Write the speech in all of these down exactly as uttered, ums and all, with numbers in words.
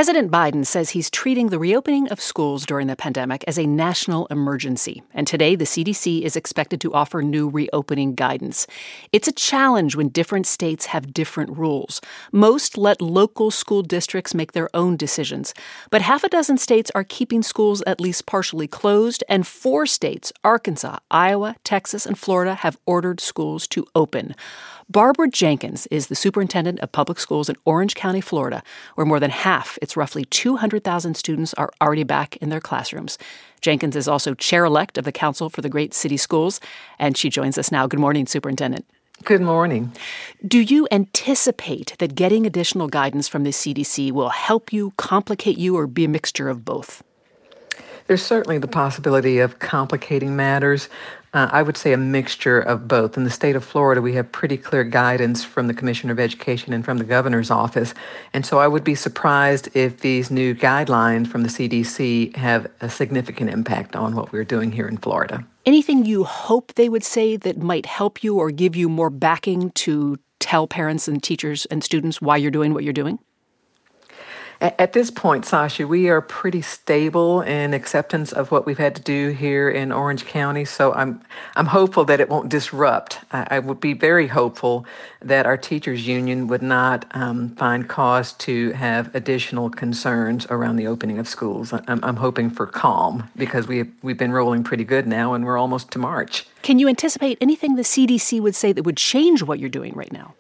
President Biden says he's treating the reopening of schools during the pandemic as a national emergency. And today, the C D C is expected to offer new reopening guidance. It's a challenge when different states have different rules. Most let local school districts make their own decisions. But half a dozen states are keeping schools at least partially closed, and four states, Arkansas, Iowa, Texas, and Florida, have ordered schools to open. Barbara Jenkins is the superintendent of public schools in Orange County, Florida, where more than half, it's roughly two hundred thousand students, are already back in their classrooms. Jenkins is also chair-elect of the Council for the Great City Schools, and she joins us now. Good morning, Superintendent. Good morning. Do you anticipate that getting additional guidance from the C D C will help you, complicate you, or be a mixture of both? There's certainly the possibility of complicating matters. Uh, I would say a mixture of both. In the state of Florida, we have pretty clear guidance from the Commissioner of Education and from the governor's office. And so I would be surprised if these new guidelines from the C D C have a significant impact on what we're doing here in Florida. Anything you hope they would say that might help you or give you more backing to tell parents and teachers and students why you're doing what you're doing? At this point, Sasha, we are pretty stable in acceptance of what we've had to do here in Orange County, so I'm I'm hopeful that it won't disrupt. I, I would be very hopeful that our teachers' union would not um, find cause to have additional concerns around the opening of schools. I'm, I'm hoping for calm because we we've been rolling pretty good now, and we're almost to March. Can you anticipate anything the C D C would say that would change what you're doing right now?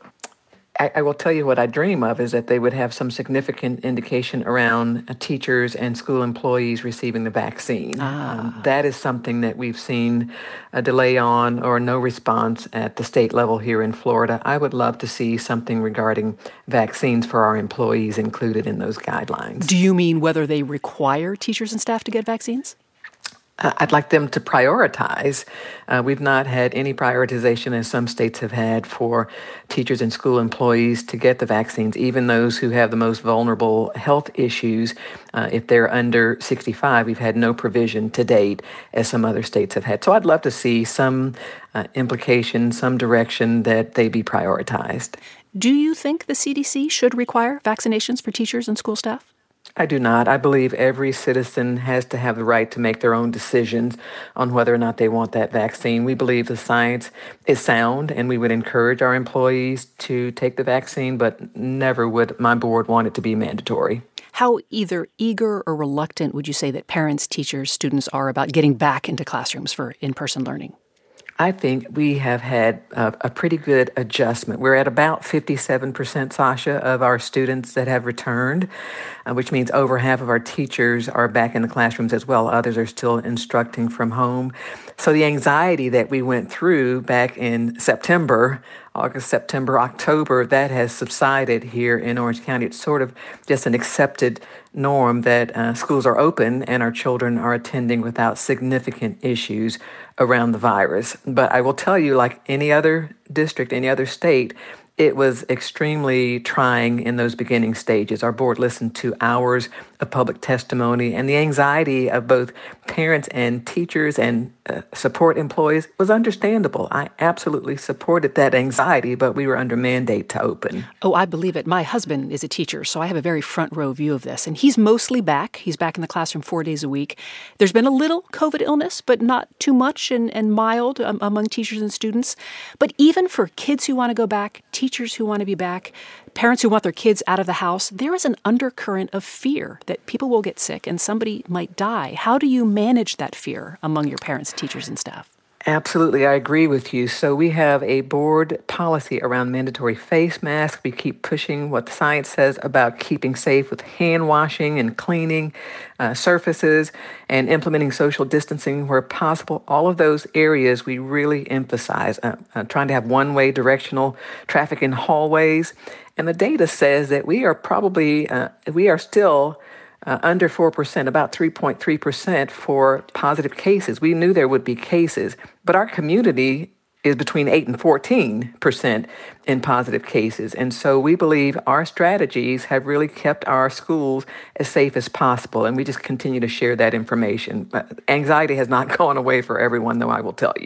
I, I will tell you what I dream of is that they would have some significant indication around uh, teachers and school employees receiving the vaccine. Ah. Um, that is something that we've seen a delay on or no response at the state level here in Florida. I would love to see something regarding vaccines for our employees included in those guidelines. Do you mean whether they require teachers and staff to get vaccines? Uh, I'd like them to prioritize. Uh, we've not had any prioritization, as some states have had, for teachers and school employees to get the vaccines, even those who have the most vulnerable health issues. Uh, if they're under sixty-five, we've had no provision to date, as some other states have had. So I'd love to see some uh, implication, some direction that they be prioritized. Do you think the C D C should require vaccinations for teachers and school staff? I do not. I believe every citizen has to have the right to make their own decisions on whether or not they want that vaccine. We believe the science is sound, and we would encourage our employees to take the vaccine, but never would my board want it to be mandatory. How either eager or reluctant would you say that parents, teachers, students are about getting back into classrooms for in-person learning? I think we have had a, a pretty good adjustment. We're at about fifty-seven percent, Sasha, of our students that have returned, uh, which means over half of our teachers are back in the classrooms as well. Others are still instructing from home. So the anxiety that we went through back in September, August, September, October, that has subsided here in Orange County. It's sort of just an accepted norm that uh, schools are open and our children are attending without significant issues around the virus. But I will tell you, like any other district, any other state, it was extremely trying in those beginning stages. Our board listened to hours of public testimony, and the anxiety of both parents and teachers and uh, support employees was understandable. I absolutely supported that anxiety, but we were under mandate to open. Oh, I believe it. My husband is a teacher, so I have a very front row view of this. And he's mostly back. He's back in the classroom four days a week. There's been a little COVID illness, but not too much and, and mild um, among teachers and students. But even for kids who want to go back, teachers who want to be back, parents who want their kids out of the house, there is an undercurrent of fear that people will get sick and somebody might die. How do you manage that fear among your parents, teachers, and staff? Absolutely, I agree with you. So we have a board policy around mandatory face masks. We keep pushing what the science says about keeping safe with hand washing and cleaning uh, surfaces and implementing social distancing where possible. All of those areas we really emphasize, uh, uh, trying to have one-way directional traffic in hallways. And the data says that we are probably, uh, we are still Uh, under four percent, about three point three percent for positive cases. We knew there would be cases, but our community is between eight and fourteen percent in positive cases. And so we believe our strategies have really kept our schools as safe as possible, and we just continue to share that information. But anxiety has not gone away for everyone, though, I will tell you.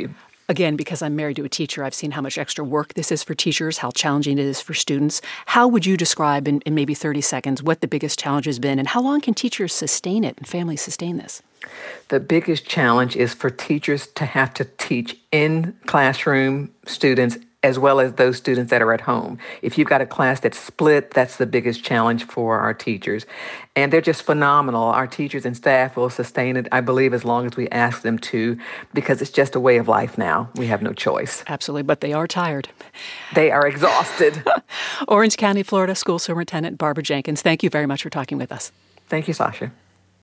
Again, because I'm married to a teacher, I've seen how much extra work this is for teachers, how challenging it is for students. How would you describe in, in maybe thirty seconds what the biggest challenge has been, and how long can teachers sustain it and families sustain this? The biggest challenge is for teachers to have to teach in classroom students as well as those students that are at home. If you've got a class that's split, that's the biggest challenge for our teachers. And they're just phenomenal. Our teachers and staff will sustain it, I believe, as long as we ask them to, because it's just a way of life now. We have no choice. Absolutely, but they are tired. They are exhausted. Orange County, Florida School Superintendent Barbara Jenkins, thank you very much for talking with us. Thank you, Sasha.